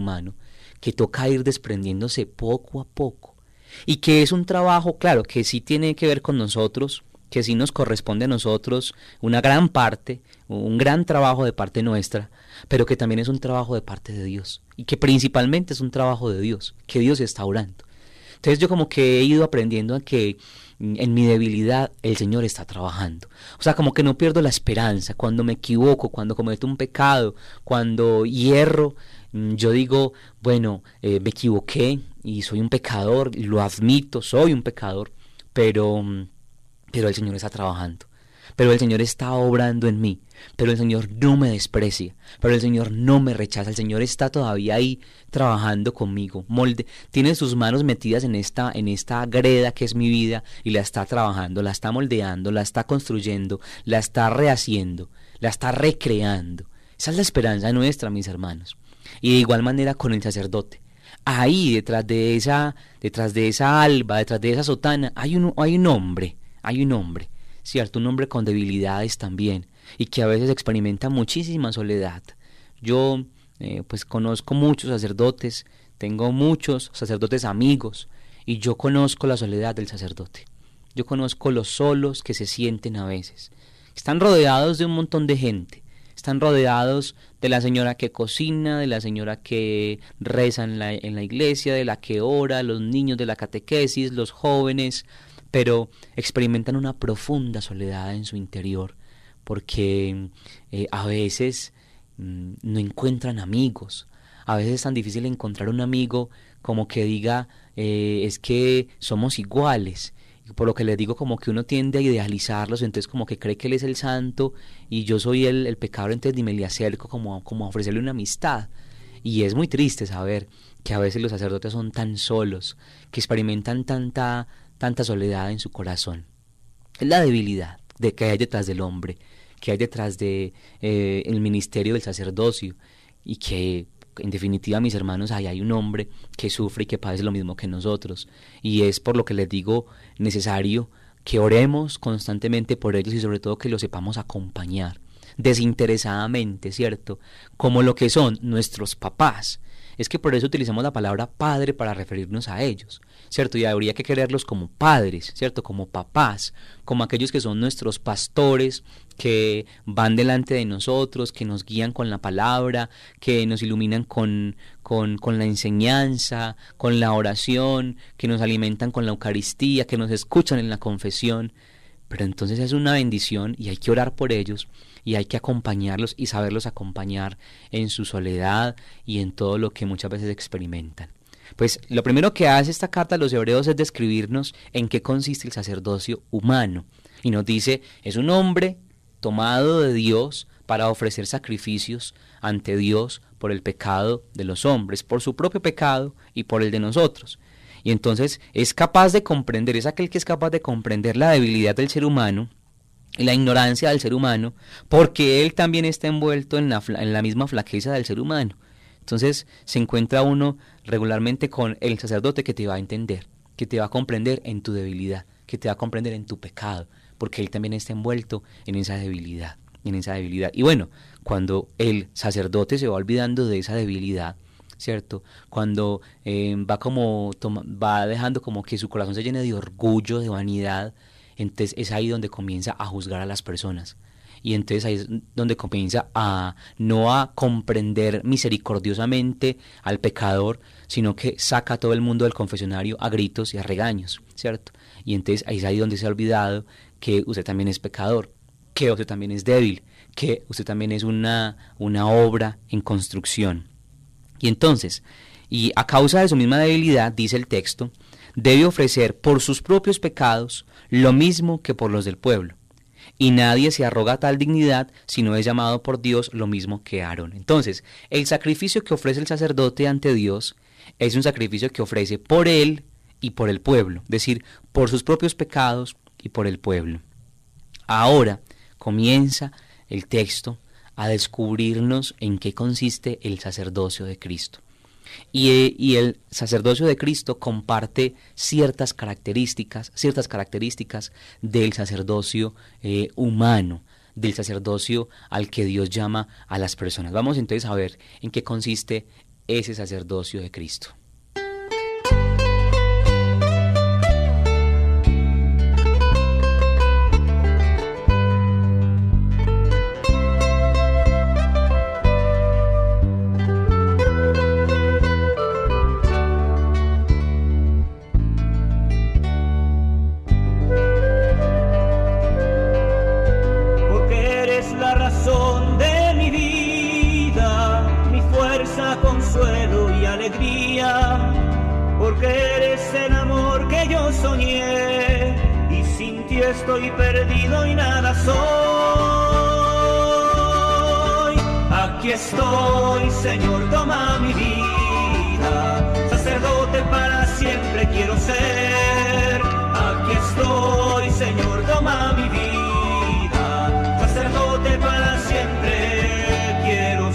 que toca ir desprendiéndose poco a poco. Y que es un trabajo, claro, que sí tiene que ver con nosotros, que sí nos corresponde a nosotros una gran parte, un gran trabajo de parte nuestra, pero que también es un trabajo de parte de Dios. Y que principalmente es un trabajo de Dios, que Dios está orando. Entonces yo como que he ido aprendiendo a que en mi debilidad el Señor está trabajando. O sea, como que no pierdo la esperanza. Cuando me equivoco, cuando cometo un pecado, cuando hierro, yo digo, bueno, me equivoqué y soy un pecador, y lo admito, soy un pecador, pero el Señor está trabajando. Pero el Señor está obrando en mí, pero el Señor no me desprecia, pero el Señor no me rechaza, el Señor está todavía ahí trabajando conmigo, tiene sus manos metidas en esta greda que es mi vida y la está trabajando, la está moldeando, la está construyendo, la está rehaciendo, la está recreando. Esa es la esperanza nuestra, mis hermanos. Y de igual manera con el sacerdote. Ahí detrás de esa alba, detrás de esa sotana, hay un hombre, ¿cierto? Un hombre con debilidades también y que a veces experimenta muchísima soledad. Yo pues conozco muchos sacerdotes, tengo muchos sacerdotes amigos y yo conozco la soledad del sacerdote. Yo conozco los solos que se sienten a veces. Están rodeados de un montón de gente, están rodeados de la señora que cocina, de la señora que reza en la iglesia, de la que ora, los niños de la catequesis, los jóvenes, pero experimentan una profunda soledad en su interior, porque a veces no encuentran amigos. A veces es tan difícil encontrar un amigo como que diga, es que somos iguales. Por lo que les digo, como que uno tiende a idealizarlos, entonces como que cree que él es el santo y yo soy el pecador, entonces ni me le acerco como a ofrecerle una amistad. Y es muy triste saber que a veces los sacerdotes son tan solos, que experimentan tanta soledad en su corazón. Es la debilidad de que hay detrás del hombre, que hay detrás de el ministerio del sacerdocio, y que en definitiva, mis hermanos, ahí hay un hombre que sufre y que padece lo mismo que nosotros, y es por lo que les digo necesario que oremos constantemente por ellos y sobre todo que los sepamos acompañar, desinteresadamente, ¿cierto? Como lo que son nuestros papás. Es que por eso utilizamos la palabra padre para referirnos a ellos, ¿cierto? Y habría que quererlos como padres, ¿cierto? Como papás, como aquellos que son nuestros pastores, que van delante de nosotros, que nos guían con la palabra, que nos iluminan con la enseñanza, con la oración, que nos alimentan con la Eucaristía, que nos escuchan en la confesión. Pero entonces es una bendición y hay que orar por ellos y hay que acompañarlos y saberlos acompañar en su soledad y en todo lo que muchas veces experimentan. Pues lo primero que hace esta carta a los hebreos es describirnos en qué consiste el sacerdocio humano. Y nos dice, es un hombre tomado de Dios para ofrecer sacrificios ante Dios por el pecado de los hombres, por su propio pecado y por el de nosotros. Y entonces es capaz de comprender, es aquel que es capaz de comprender la debilidad del ser humano y la ignorancia del ser humano, porque él también está envuelto en la misma flaqueza del ser humano. Entonces se encuentra uno regularmente con el sacerdote que te va a entender, que te va a comprender en tu debilidad, que te va a comprender en tu pecado, porque él también está envuelto en esa debilidad, Y bueno, cuando el sacerdote se va olvidando de esa debilidad, ¿cierto? Cuando va dejando como que su corazón se llene de orgullo, de vanidad, entonces es ahí donde comienza a juzgar a las personas. Y entonces ahí es donde comienza no a comprender misericordiosamente al pecador, sino que saca a todo el mundo del confesionario a gritos y a regaños, ¿cierto? Y entonces ahí es ahí donde se ha olvidado que usted también es pecador, que usted también es débil, que usted también es una obra en construcción. Y entonces, y a causa de su misma debilidad, dice el texto, debe ofrecer por sus propios pecados lo mismo que por los del pueblo. Y nadie se arroga tal dignidad si no es llamado por Dios lo mismo que Aarón. Entonces, el sacrificio que ofrece el sacerdote ante Dios es un sacrificio que ofrece por él y por el pueblo, es decir, por sus propios pecados y por el pueblo. Ahora comienza el texto a descubrirnos en qué consiste el sacerdocio de Cristo. Y el sacerdocio de Cristo comparte ciertas características del sacerdocio humano, del sacerdocio al que Dios llama a las personas. Vamos entonces a ver en qué consiste ese sacerdocio de Cristo. Estoy perdido y nada soy. Aquí estoy, Señor, toma mi vida. Sacerdote para siempre quiero ser. Aquí estoy, Señor, toma mi vida. Sacerdote para siempre quiero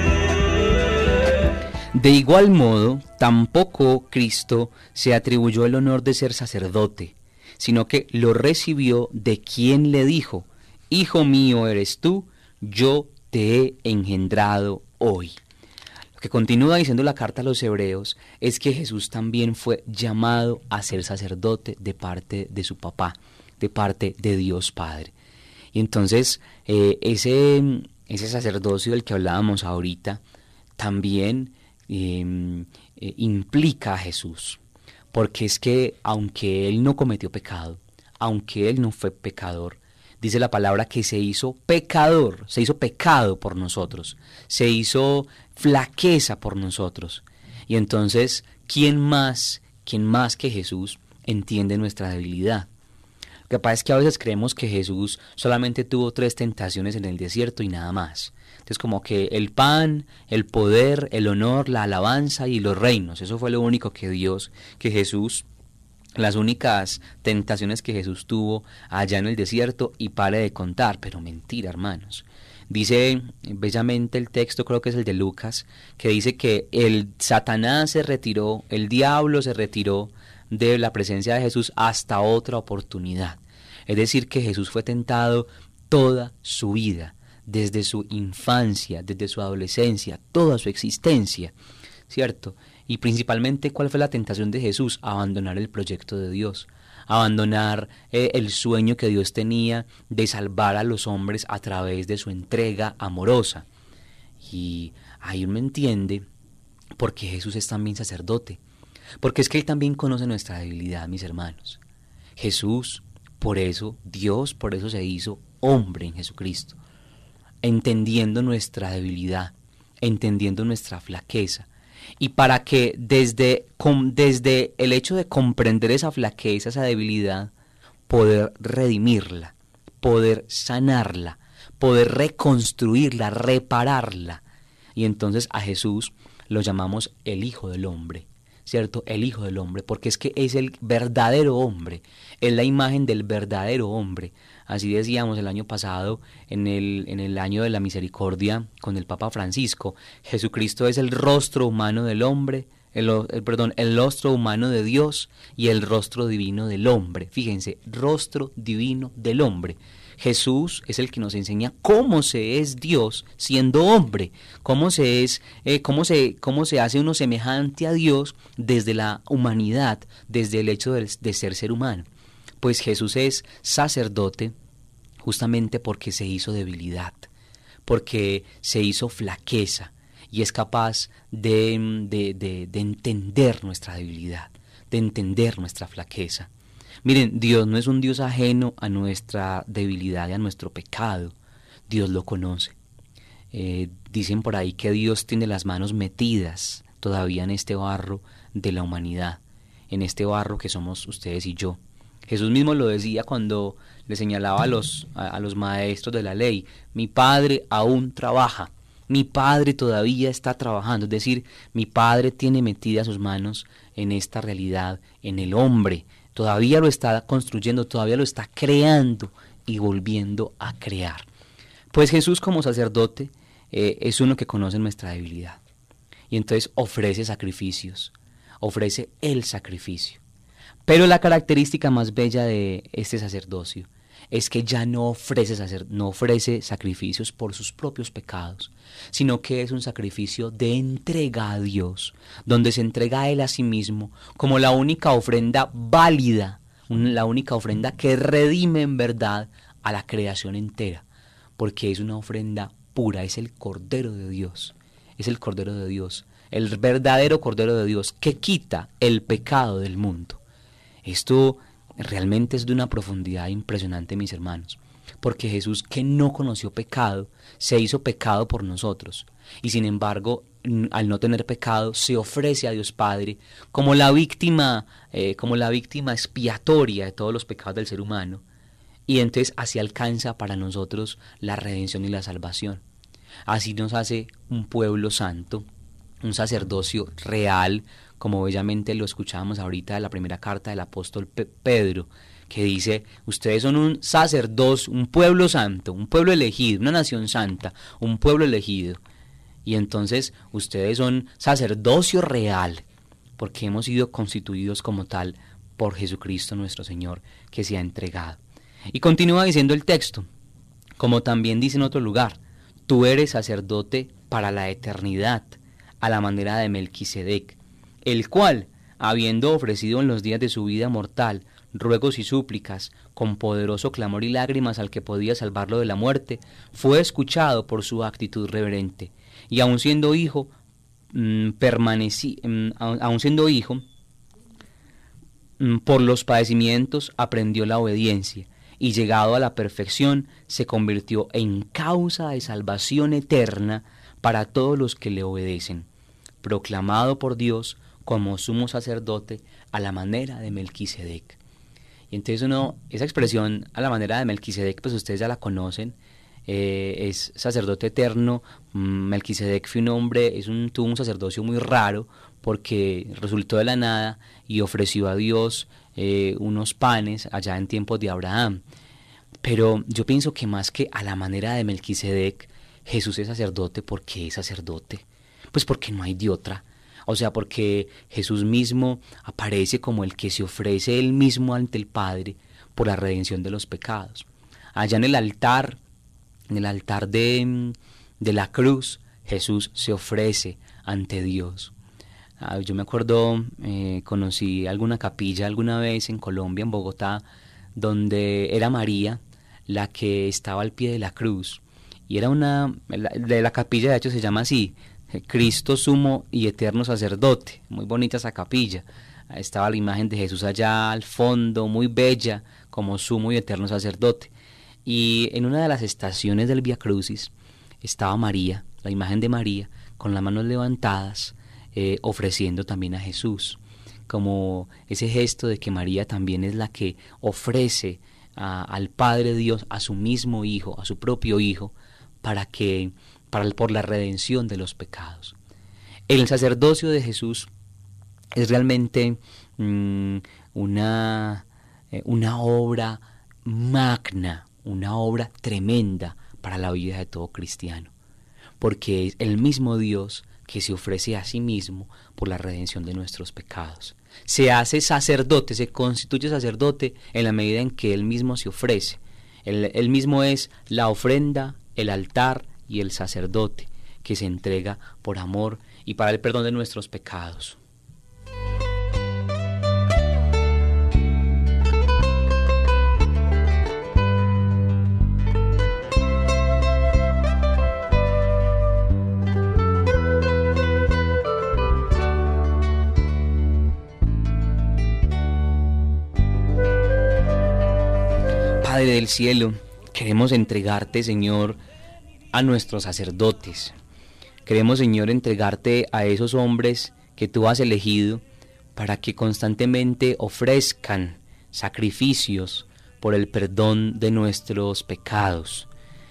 ser. De igual modo, tampoco Cristo se atribuyó el honor de ser sacerdote, sino que lo recibió de quien le dijo, Hijo mío eres tú, yo te he engendrado hoy. Lo que continúa diciendo la carta a los hebreos es que Jesús también fue llamado a ser sacerdote de parte de su papá, de parte de Dios Padre. Y entonces ese sacerdocio del que hablábamos ahorita también implica a Jesús. Porque es que aunque Él no cometió pecado, aunque Él no fue pecador, dice la palabra que se hizo pecador, se hizo pecado por nosotros, se hizo flaqueza por nosotros. Y entonces, ¿quién más que Jesús entiende nuestra debilidad? Lo que pasa es que a veces creemos que Jesús solamente tuvo 3 tentaciones en el desierto y nada más. Entonces como que el pan, el poder, el honor, la alabanza y los reinos, eso fue lo único las únicas tentaciones que Jesús tuvo allá en el desierto y pare de contar, pero mentira, hermanos. Dice bellamente el texto, creo que es el de Lucas, que dice que el Satanás se retiró, el diablo se retiró de la presencia de Jesús hasta otra oportunidad. Es decir, que Jesús fue tentado toda su vida, desde su infancia, desde su adolescencia, toda su existencia, ¿cierto? Y principalmente, ¿cuál fue la tentación de Jesús? Abandonar el proyecto de Dios, abandonar el sueño que Dios tenía de salvar a los hombres a través de su entrega amorosa. Y ahí uno entiende por qué Jesús es también sacerdote, porque es que Él también conoce nuestra debilidad, mis hermanos. Jesús, por eso, Dios, por eso se hizo hombre en Jesucristo, entendiendo nuestra debilidad, entendiendo nuestra flaqueza, y para que desde el hecho de comprender esa flaqueza, esa debilidad, poder redimirla, poder sanarla, poder reconstruirla, repararla. Y entonces a Jesús lo llamamos el Hijo del Hombre, ¿cierto? El Hijo del Hombre, porque es que es el verdadero hombre, es la imagen del verdadero hombre. Así decíamos el año pasado, en el año de la misericordia con el Papa Francisco, Jesucristo es el rostro humano del hombre, el rostro humano de Dios y el rostro divino del hombre. Fíjense, rostro divino del hombre. Jesús es el que nos enseña cómo se es Dios siendo hombre, cómo se hace uno semejante a Dios desde la humanidad, desde el hecho de ser humano. Pues Jesús es sacerdote justamente porque se hizo debilidad, porque se hizo flaqueza y es capaz de entender nuestra debilidad, de entender nuestra flaqueza. Miren, Dios no es un Dios ajeno a nuestra debilidad y a nuestro pecado. Dios lo conoce. Dicen por ahí que Dios tiene las manos metidas todavía en este barro de la humanidad, en este barro que somos ustedes y yo. Jesús mismo lo decía cuando le señalaba a los maestros de la ley: mi Padre aún trabaja, mi Padre todavía está trabajando. Es decir, mi Padre tiene metidas sus manos en esta realidad, en el hombre. Todavía lo está construyendo, todavía lo está creando y volviendo a crear. Pues Jesús como sacerdote es uno que conoce nuestra debilidad. Y entonces ofrece sacrificios, ofrece el sacrificio. Pero la característica más bella de este sacerdocio es que ya no ofrece sacrificios por sus propios pecados, sino que es un sacrificio de entrega a Dios, donde se entrega a Él a sí mismo como la única ofrenda válida, la única ofrenda que redime en verdad a la creación entera, porque es una ofrenda pura, es el Cordero de Dios, es el Cordero de Dios, el verdadero Cordero de Dios que quita el pecado del mundo. Esto realmente es de una profundidad impresionante, mis hermanos, porque Jesús, que no conoció pecado, se hizo pecado por nosotros, y sin embargo, al no tener pecado, se ofrece a Dios Padre como la víctima expiatoria de todos los pecados del ser humano, y entonces así alcanza para nosotros la redención y la salvación. Así nos hace un pueblo santo, un sacerdocio real, como bellamente lo escuchábamos ahorita de la primera carta del apóstol Pedro, que dice: ustedes son un sacerdocio, un pueblo santo, un pueblo elegido, una nación santa, un pueblo elegido. Y entonces ustedes son sacerdocio real, porque hemos sido constituidos como tal por Jesucristo nuestro Señor, que se ha entregado. Y continúa diciendo el texto, como también dice en otro lugar: tú eres sacerdote para la eternidad, a la manera de Melquisedec, el cual, habiendo ofrecido en los días de su vida mortal ruegos y súplicas, con poderoso clamor y lágrimas al que podía salvarlo de la muerte, fue escuchado por su actitud reverente, y aun siendo hijo, por los padecimientos aprendió la obediencia, y llegado a la perfección se convirtió en causa de salvación eterna para todos los que le obedecen, proclamado por Dios como sumo sacerdote a la manera de Melquisedec. Y entonces esa expresión a la manera de Melquisedec, pues ustedes ya la conocen, es sacerdote eterno. Melquisedec fue un hombre, tuvo un sacerdocio muy raro, porque resultó de la nada y ofreció a Dios unos panes allá en tiempos de Abraham. Pero yo pienso que más que a la manera de Melquisedec, Jesús es sacerdote. ¿Por qué es sacerdote? Pues porque no hay de otra. O sea, porque Jesús mismo aparece como el que se ofrece él mismo ante el Padre por la redención de los pecados. Allá en el altar en el altar de la cruz, Jesús se ofrece ante Dios. Yo me acuerdo, conocí alguna capilla alguna vez en Colombia, en Bogotá, donde era María la que estaba al pie de la cruz. Y era la capilla de hecho se llama así, Cristo sumo y eterno sacerdote. Muy bonita esa capilla. Estaba la imagen de Jesús allá al fondo, muy bella, como sumo y eterno sacerdote. Y en una de las estaciones del Vía Crucis estaba María, la imagen de María, con las manos levantadas, ofreciendo también a Jesús, como ese gesto de que María también es la que ofrece al Padre Dios, a su mismo Hijo, a su propio Hijo, por la redención de los pecados. El sacerdocio de Jesús es realmente una obra magna, una obra tremenda para la vida de todo cristiano, porque es el mismo Dios que se ofrece a sí mismo por la redención de nuestros pecados. Se hace sacerdote, se constituye sacerdote en la medida en que Él mismo se ofrece. Él mismo es la ofrenda, el altar y el sacerdote que se entrega por amor y para el perdón de nuestros pecados. Padre del cielo, queremos entregarte, Señor, a nuestros sacerdotes. Queremos, Señor, entregarte a esos hombres que tú has elegido para que constantemente ofrezcan sacrificios por el perdón de nuestros pecados.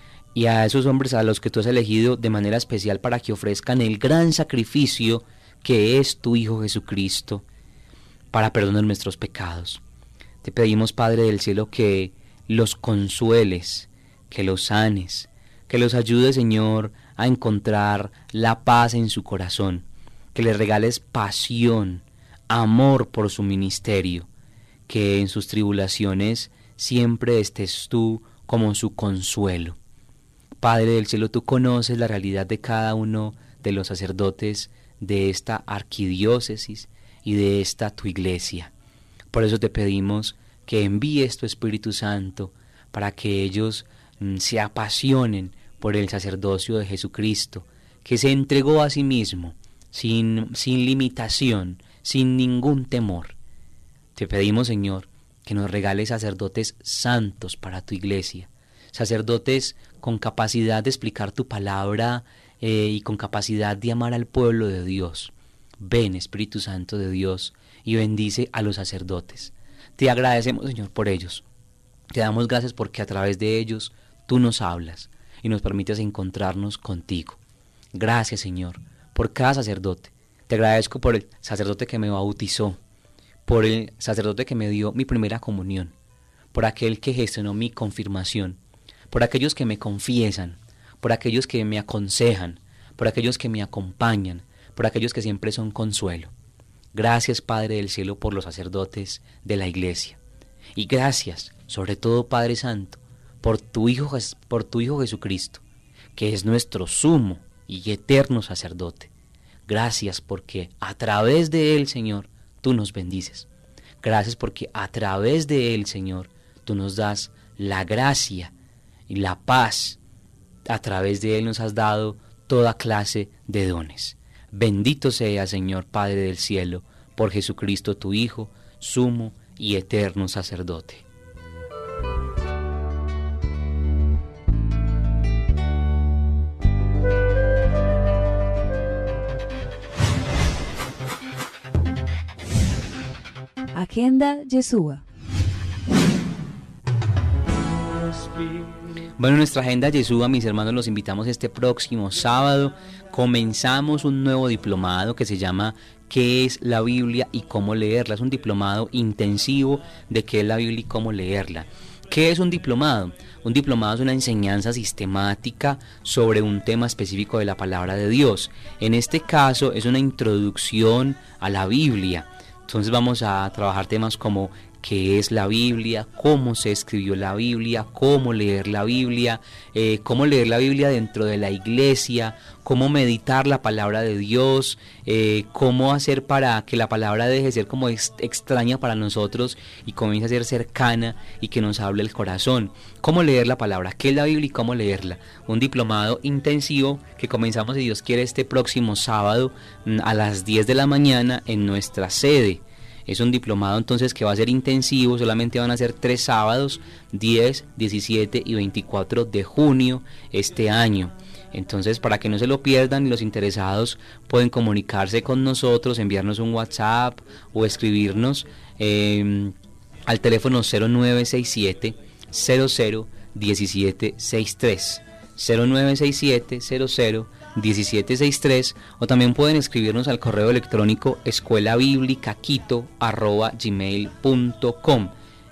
Y a esos hombres a los que tú has elegido de manera especial para que ofrezcan el gran sacrificio que es tu Hijo Jesucristo para perdonar nuestros pecados. Te pedimos, Padre del cielo, que los consueles, que los sanes, que los ayudes, Señor, a encontrar la paz en su corazón, que les regales pasión, amor por su ministerio, que en sus tribulaciones siempre estés tú como su consuelo. Padre del cielo, tú conoces la realidad de cada uno de los sacerdotes de esta arquidiócesis y de esta tu iglesia. Por eso te pedimos que envíes tu Espíritu Santo para que ellos se apasionen por el sacerdocio de Jesucristo, que se entregó a sí mismo, sin limitación, sin ningún temor. Te pedimos, Señor, que nos regales sacerdotes santos para tu iglesia, sacerdotes con capacidad de explicar tu palabra y con capacidad de amar al pueblo de Dios. Ven, Espíritu Santo de Dios, y bendice a los sacerdotes. Te agradecemos, Señor, por ellos. Te damos gracias porque a través de ellos tú nos hablas y nos permites encontrarnos contigo. Gracias, Señor, por cada sacerdote. Te agradezco por el sacerdote que me bautizó, por el sacerdote que me dio mi primera comunión, por aquel que gestionó mi confirmación, por aquellos que me confiesan, por aquellos que me aconsejan, por aquellos que me acompañan, por aquellos que siempre son consuelo. Gracias, Padre del cielo, por los sacerdotes de la iglesia. Y gracias, sobre todo, Padre Santo, por tu Hijo Jesucristo, que es nuestro sumo y eterno sacerdote. Gracias porque a través de Él, Señor, tú nos bendices. Gracias porque a través de Él, Señor, tú nos das la gracia y la paz. A través de Él nos has dado toda clase de dones. Bendito sea, Señor, Padre del cielo, por Jesucristo tu Hijo, sumo y eterno sacerdote. Agenda Yeshua. Bueno, nuestra agenda Yeshua, mis hermanos, los invitamos este próximo sábado. Comenzamos un nuevo diplomado que se llama ¿Qué es la Biblia y cómo leerla? Es un diplomado intensivo de qué es la Biblia y cómo leerla. ¿Qué es un diplomado? Un diplomado es una enseñanza sistemática sobre un tema específico de la palabra de Dios. En este caso es una introducción a la Biblia. Entonces vamos a trabajar temas como qué es la Biblia, cómo se escribió la Biblia, cómo leer la Biblia dentro de la iglesia, cómo meditar la palabra de Dios, cómo hacer para que la palabra deje de ser como extraña para nosotros y comience a ser cercana y que nos hable el corazón. Cómo leer la palabra, qué es la Biblia y cómo leerla. Un diplomado intensivo que comenzamos, si Dios quiere, este próximo sábado a las 10 de la mañana en nuestra sede. Es un diplomado entonces que va a ser intensivo, solamente van a ser 3 sábados, 10, 17 y 24 de junio este año. Entonces, para que no se lo pierdan, los interesados pueden comunicarse con nosotros, enviarnos un WhatsApp o escribirnos al teléfono 0967 00 1763 0967 00 1763, o también pueden escribirnos al correo electrónico escuelabiblicaquito@gmail.com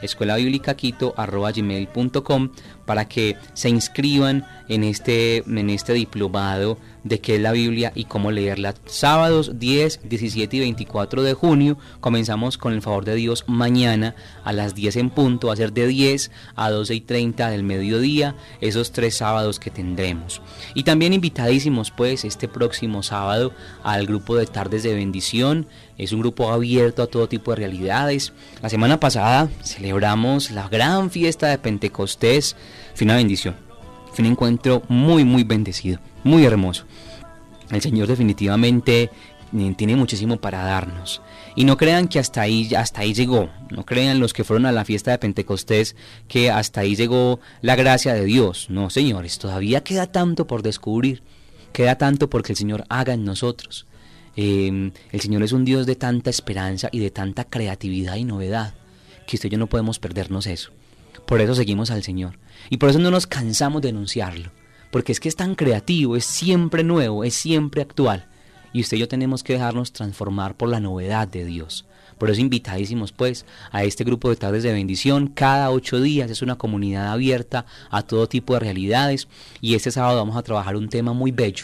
escuelabiblicaquito@gmail.com para que se inscriban en este diplomado de qué es la Biblia y cómo leerla. Sábados 10, 17 y 24 de junio comenzamos con el favor de Dios mañana a las 10 en punto, va a ser de 10 a 12:30 del mediodía, esos 3 sábados que tendremos. Y también invitadísimos pues este próximo sábado al grupo de Tardes de Bendición. Es un grupo abierto a todo tipo de realidades. La semana pasada celebramos la gran fiesta de Pentecostés. Fue una bendición, fue un encuentro muy bendecido, muy hermoso. El Señor definitivamente tiene muchísimo para darnos. Y no crean que hasta ahí llegó. No crean los que fueron a la fiesta de Pentecostés que hasta ahí llegó la gracia de Dios. No, señores, todavía queda tanto por descubrir. Queda tanto porque el Señor haga en nosotros. El Señor es un Dios de tanta esperanza y de tanta creatividad y novedad que usted y yo no podemos perdernos eso. Por eso seguimos al Señor y por eso no nos cansamos de anunciarlo, porque es que es tan creativo, es siempre nuevo, es siempre actual, y usted y yo tenemos que dejarnos transformar por la novedad de Dios. Por eso invitadísimos pues a este grupo de Tardes de Bendición. Cada 8 días es una comunidad abierta a todo tipo de realidades, y este sábado vamos a trabajar un tema muy bello.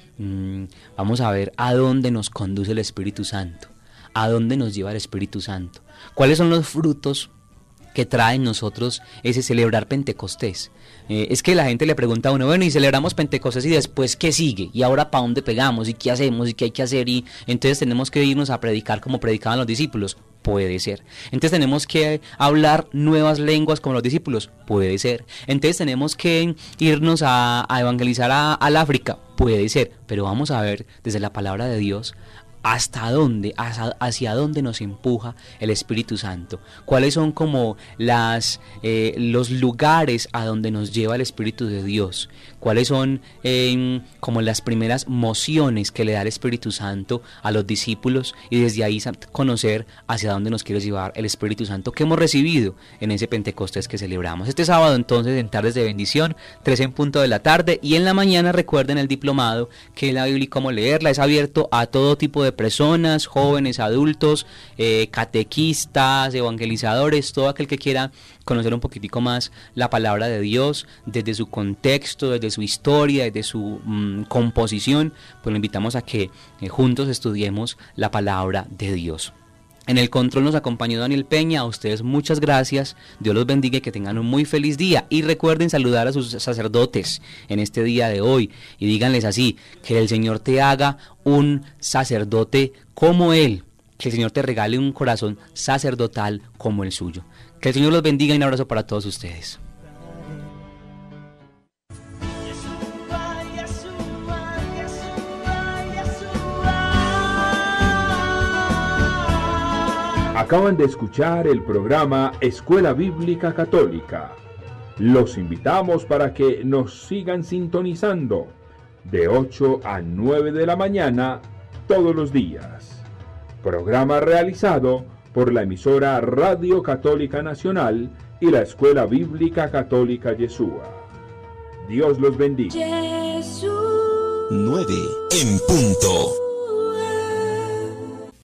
Vamos a ver a dónde nos conduce el Espíritu Santo, a dónde nos lleva el Espíritu Santo, cuáles son los frutos que trae en nosotros ese celebrar Pentecostés. Es que la gente le pregunta a uno, bueno, y celebramos Pentecostés y después ¿qué sigue? ¿Y ahora para dónde pegamos? ¿Y qué hacemos? ¿Y qué hay que hacer? Y entonces tenemos que irnos a predicar como predicaban los discípulos. Puede ser. Entonces tenemos que hablar nuevas lenguas como los discípulos. Puede ser. Entonces tenemos que irnos a evangelizar al África. Puede ser. Pero vamos a ver desde la palabra de Dios hasta dónde, hacia dónde nos empuja el Espíritu Santo, cuáles son como los lugares a donde nos lleva el Espíritu de Dios, cuáles son como las primeras mociones que le da el Espíritu Santo a los discípulos, y desde ahí conocer hacia dónde nos quiere llevar el Espíritu Santo que hemos recibido en ese Pentecostés que celebramos. Este sábado entonces en Tardes de Bendición, 3 en punto de la tarde, y en la mañana recuerden el diplomado que es la Biblia y cómo leerla. Es abierto a todo tipo de personas, jóvenes, adultos, catequistas, evangelizadores, todo aquel que quiera conocer un poquitico más la palabra de Dios desde su contexto, desde su historia, desde su composición. Pues lo invitamos a que juntos estudiemos la palabra de Dios. En el control nos acompañó Daniel Peña. A ustedes muchas gracias, Dios los bendiga y que tengan un muy feliz día, y recuerden saludar a sus sacerdotes en este día de hoy y díganles así: que el Señor te haga un sacerdote como Él, que el Señor te regale un corazón sacerdotal como el suyo. Que el Señor los bendiga y un abrazo para todos ustedes. Acaban de escuchar el programa Escuela Bíblica Católica. Los invitamos para que nos sigan sintonizando de 8 a 9 de la mañana todos los días. Programa realizado por la emisora Radio Católica Nacional y la Escuela Bíblica Católica Yeshua. Dios los bendiga. 9 en punto.